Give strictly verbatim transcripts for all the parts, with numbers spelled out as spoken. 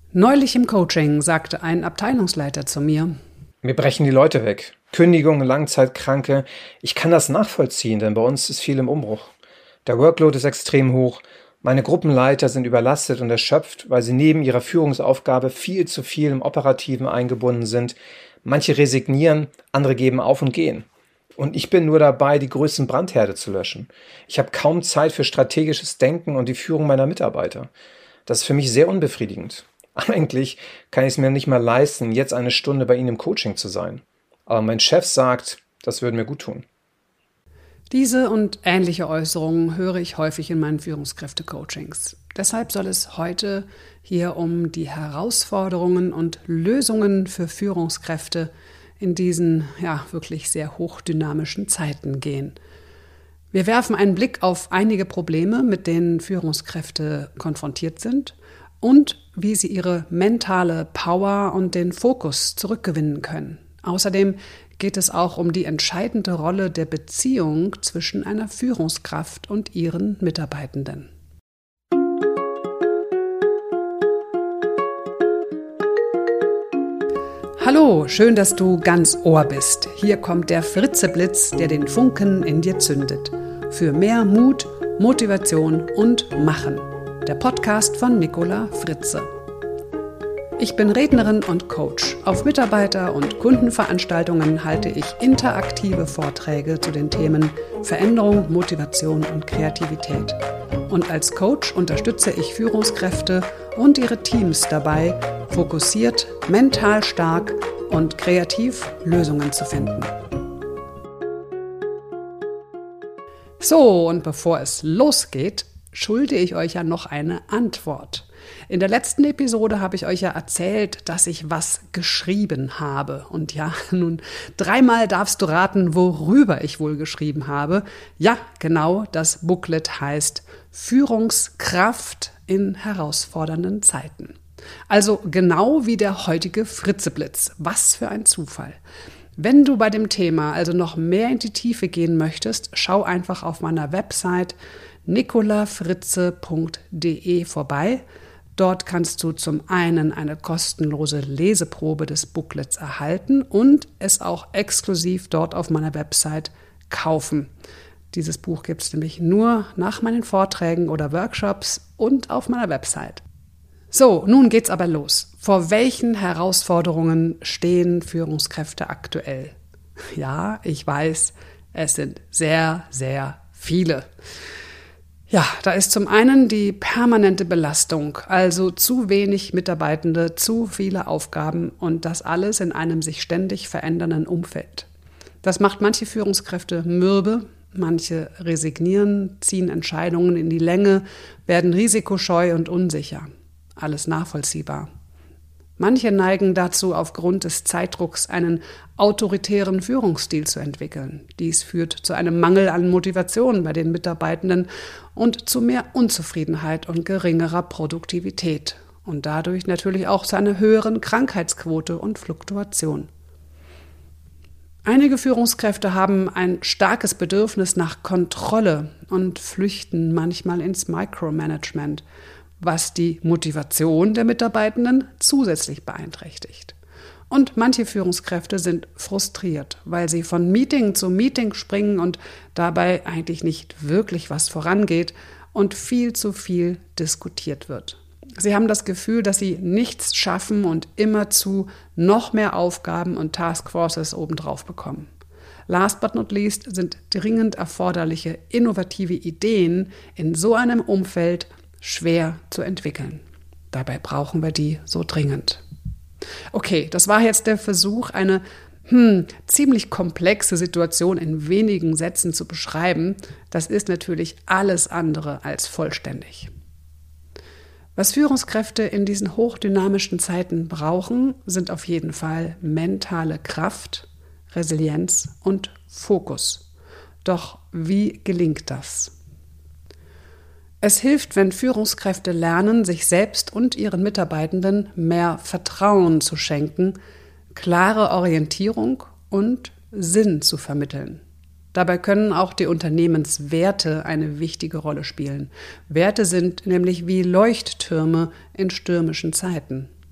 Neulich im Coaching sagte ein Abteilungsleiter zu mir: Mir brechen die Leute weg. Kündigung, Langzeitkranke. Ich kann das nachvollziehen, denn bei uns ist viel im Umbruch. Der Workload ist extrem hoch. Meine Gruppenleiter sind überlastet und erschöpft, weil sie neben ihrer Führungsaufgabe viel zu viel im Operativen eingebunden sind. Manche resignieren, andere geben auf und gehen. Und ich bin nur dabei, die größten Brandherde zu löschen. Ich habe kaum Zeit für strategisches Denken und die Führung meiner Mitarbeiter. Das ist für mich sehr unbefriedigend. Eigentlich kann ich es mir nicht mal leisten, jetzt eine Stunde bei Ihnen im Coaching zu sein. Aber mein Chef sagt, das würde mir gut tun. Diese und ähnliche Äußerungen höre ich häufig in meinen Führungskräfte-Coachings. Deshalb soll es heute hier um die Herausforderungen und Lösungen für Führungskräfte in diesen ja wirklich sehr hochdynamischen Zeiten gehen. Wir werfen einen Blick auf einige Probleme, mit denen Führungskräfte konfrontiert sind und wie sie ihre mentale Power und den Fokus zurückgewinnen können. Außerdem geht es auch um die entscheidende Rolle der Beziehung zwischen einer Führungskraft und ihren Mitarbeitenden. Hallo, schön, dass du ganz Ohr bist. Hier kommt der Fritzeblitz, der den Funken in dir zündet. Für mehr Mut, Motivation und Machen. Der Podcast von Nicola Fritze. Ich bin Rednerin und Coach. Auf Mitarbeiter- und Kundenveranstaltungen halte ich interaktive Vorträge zu den Themen Veränderung, Motivation und Kreativität. Und als Coach unterstütze ich Führungskräfte und ihre Teams dabei, fokussiert, mental stark und kreativ Lösungen zu finden. So, und bevor es losgeht, schulde ich euch ja noch eine Antwort. In der letzten Episode habe ich euch ja erzählt, dass ich was geschrieben habe. Und ja, nun dreimal darfst du raten, worüber ich wohl geschrieben habe. Ja, genau, das Booklet heißt Führungskraft in herausfordernden Zeiten. Also genau wie der heutige Fritzeblitz. Was für ein Zufall. Wenn du bei dem Thema also noch mehr in die Tiefe gehen möchtest, schau einfach auf meiner Website nicola fritze punkt de vorbei. Dort kannst du zum einen eine kostenlose Leseprobe des Booklets erhalten und es auch exklusiv dort auf meiner Website kaufen. Dieses Buch gibt es nämlich nur nach meinen Vorträgen oder Workshops und auf meiner Website. So, nun geht's aber los. Vor welchen Herausforderungen stehen Führungskräfte aktuell? Ja, ich weiß, es sind sehr, sehr viele. Ja, da ist zum einen die permanente Belastung, also zu wenig Mitarbeitende, zu viele Aufgaben und das alles in einem sich ständig verändernden Umfeld. Das macht manche Führungskräfte mürbe, manche resignieren, ziehen Entscheidungen in die Länge, werden risikoscheu und unsicher. Alles nachvollziehbar. Manche neigen dazu, aufgrund des Zeitdrucks einen autoritären Führungsstil zu entwickeln. Dies führt zu einem Mangel an Motivation bei den Mitarbeitenden und zu mehr Unzufriedenheit und geringerer Produktivität und dadurch natürlich auch zu einer höheren Krankheitsquote und Fluktuation. Einige Führungskräfte haben ein starkes Bedürfnis nach Kontrolle und flüchten manchmal ins Micromanagement, was die Motivation der Mitarbeitenden zusätzlich beeinträchtigt. Und manche Führungskräfte sind frustriert, weil sie von Meeting zu Meeting springen und dabei eigentlich nicht wirklich was vorangeht und viel zu viel diskutiert wird. Sie haben das Gefühl, dass sie nichts schaffen und immerzu noch mehr Aufgaben und Taskforces obendrauf bekommen. Last but not least sind dringend erforderliche innovative Ideen in so einem Umfeld schwer zu entwickeln. Dabei brauchen wir die so dringend. Okay, das war jetzt der Versuch, eine hm, ziemlich komplexe Situation in wenigen Sätzen zu beschreiben. Das ist natürlich alles andere als vollständig. Was Führungskräfte in diesen hochdynamischen Zeiten brauchen, sind auf jeden Fall mentale Kraft, Resilienz und Fokus. Doch wie gelingt das? Es hilft, wenn Führungskräfte lernen, sich selbst und ihren Mitarbeitenden mehr Vertrauen zu schenken, klare Orientierung und Sinn zu vermitteln. Dabei können auch die Unternehmenswerte eine wichtige Rolle spielen. Werte sind nämlich wie Leuchttürme in stürmischen Zeiten.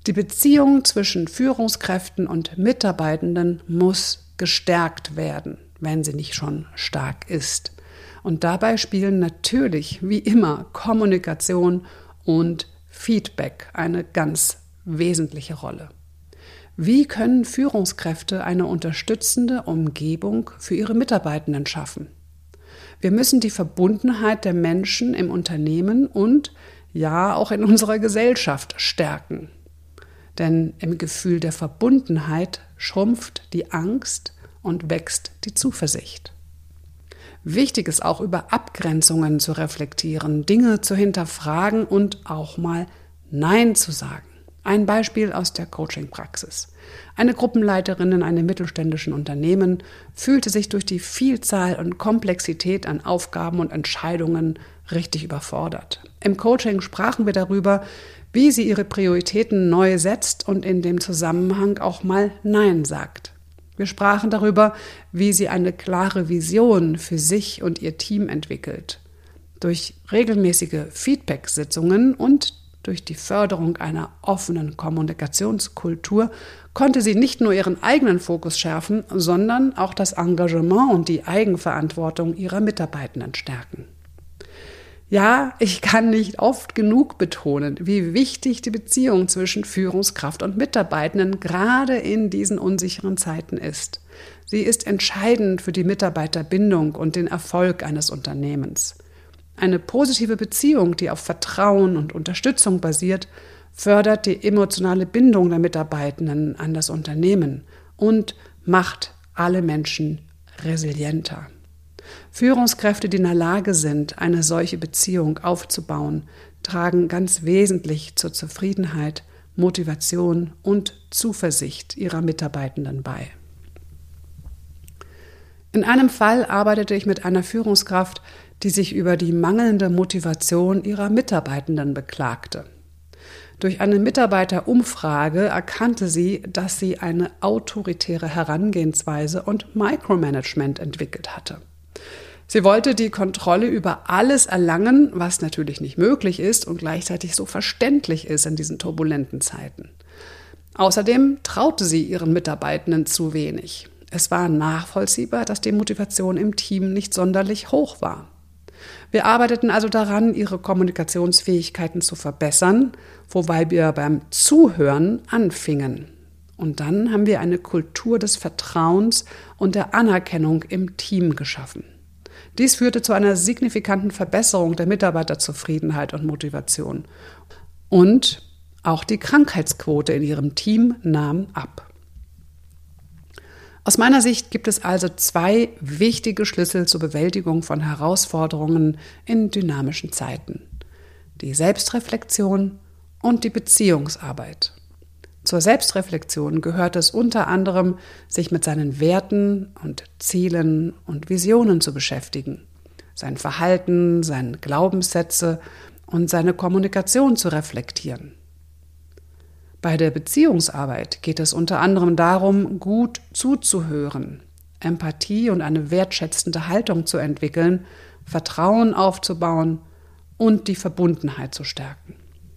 Die Beziehung zwischen Führungskräften und Mitarbeitenden muss gestärkt werden, wenn sie nicht schon stark ist. Und dabei spielen natürlich, wie immer, Kommunikation und Feedback eine ganz wesentliche Rolle. Wie können Führungskräfte eine unterstützende Umgebung für ihre Mitarbeitenden schaffen? Wir müssen die Verbundenheit der Menschen im Unternehmen und ja auch in unserer Gesellschaft stärken. Denn im Gefühl der Verbundenheit schrumpft die Angst und wächst die Zuversicht. Wichtig ist auch, über Abgrenzungen zu reflektieren, Dinge zu hinterfragen und auch mal Nein zu sagen. Ein Beispiel aus der Coaching-Praxis. Eine Gruppenleiterin in einem mittelständischen Unternehmen fühlte sich durch die Vielzahl und Komplexität an Aufgaben und Entscheidungen richtig überfordert. Im Coaching sprachen wir darüber, wie sie ihre Prioritäten neu setzt und in dem Zusammenhang auch mal Nein sagt. Wir sprachen darüber, wie sie eine klare Vision für sich und ihr Team entwickelt. Durch regelmäßige Feedback-Sitzungen und durch die Förderung einer offenen Kommunikationskultur konnte sie nicht nur ihren eigenen Fokus schärfen, sondern auch das Engagement und die Eigenverantwortung ihrer Mitarbeitenden stärken. Ja, ich kann nicht oft genug betonen, wie wichtig die Beziehung zwischen Führungskraft und Mitarbeitenden gerade in diesen unsicheren Zeiten ist. Sie ist entscheidend für die Mitarbeiterbindung und den Erfolg eines Unternehmens. Eine positive Beziehung, die auf Vertrauen und Unterstützung basiert, fördert die emotionale Bindung der Mitarbeitenden an das Unternehmen und macht alle Menschen resilienter. Führungskräfte, die in der Lage sind, eine solche Beziehung aufzubauen, tragen ganz wesentlich zur Zufriedenheit, Motivation und Zuversicht ihrer Mitarbeitenden bei. In einem Fall arbeitete ich mit einer Führungskraft, die sich über die mangelnde Motivation ihrer Mitarbeitenden beklagte. Durch eine Mitarbeiterumfrage erkannte sie, dass sie eine autoritäre Herangehensweise und Micromanagement entwickelt hatte. Sie wollte die Kontrolle über alles erlangen, was natürlich nicht möglich ist und gleichzeitig so verständlich ist in diesen turbulenten Zeiten. Außerdem traute sie ihren Mitarbeitenden zu wenig. Es war nachvollziehbar, dass die Motivation im Team nicht sonderlich hoch war. Wir arbeiteten also daran, ihre Kommunikationsfähigkeiten zu verbessern, wobei wir beim Zuhören anfingen. Und dann haben wir eine Kultur des Vertrauens und der Anerkennung im Team geschaffen. Dies führte zu einer signifikanten Verbesserung der Mitarbeiterzufriedenheit und Motivation. Und auch die Krankheitsquote in ihrem Team nahm ab. Aus meiner Sicht gibt es also zwei wichtige Schlüssel zur Bewältigung von Herausforderungen in dynamischen Zeiten: die Selbstreflexion und die Beziehungsarbeit. Zur Selbstreflexion gehört es unter anderem, sich mit seinen Werten und Zielen und Visionen zu beschäftigen, sein Verhalten, seine Glaubenssätze und seine Kommunikation zu reflektieren. Bei der Beziehungsarbeit geht es unter anderem darum, gut zuzuhören, Empathie und eine wertschätzende Haltung zu entwickeln, Vertrauen aufzubauen und die Verbundenheit zu stärken.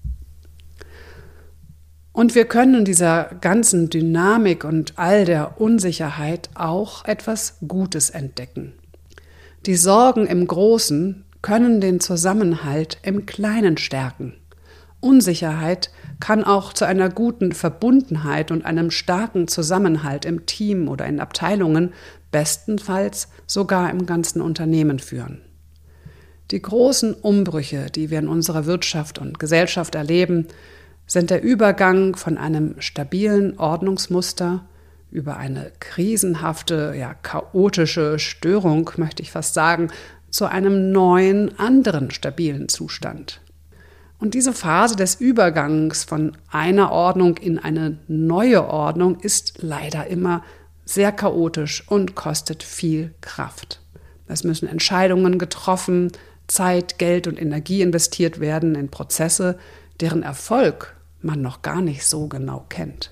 Und wir können in dieser ganzen Dynamik und all der Unsicherheit auch etwas Gutes entdecken. Die Sorgen im Großen können den Zusammenhalt im Kleinen stärken. Unsicherheit kann auch zu einer guten Verbundenheit und einem starken Zusammenhalt im Team oder in Abteilungen, bestenfalls sogar im ganzen Unternehmen führen. Die großen Umbrüche, die wir in unserer Wirtschaft und Gesellschaft erleben, sind der Übergang von einem stabilen Ordnungsmuster über eine krisenhafte, ja chaotische Störung, möchte ich fast sagen, zu einem neuen, anderen stabilen Zustand. Und diese Phase des Übergangs von einer Ordnung in eine neue Ordnung ist leider immer sehr chaotisch und kostet viel Kraft. Es müssen Entscheidungen getroffen, Zeit, Geld und Energie investiert werden in Prozesse, deren Erfolg man noch gar nicht so genau kennt.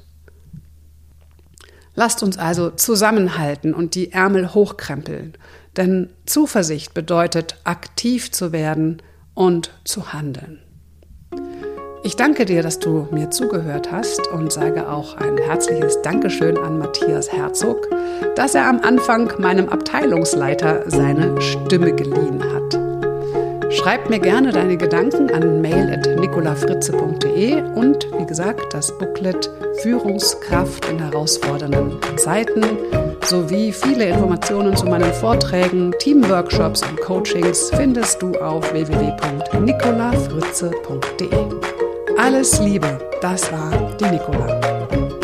Lasst uns also zusammenhalten und die Ärmel hochkrempeln, denn Zuversicht bedeutet, aktiv zu werden und zu handeln. Ich danke dir, dass du mir zugehört hast und sage auch ein herzliches Dankeschön an Matthias Herzog, dass er am Anfang meinem Abteilungsleiter seine Stimme geliehen hat. Schreib mir gerne deine Gedanken an mail at nicolafritze punkt de und wie gesagt, das Booklet Führungskraft in herausfordernden Zeiten sowie viele Informationen zu meinen Vorträgen, Teamworkshops und Coachings findest du auf w w w punkt nicolafritze punkt de. Alles Liebe, das war die Nicola.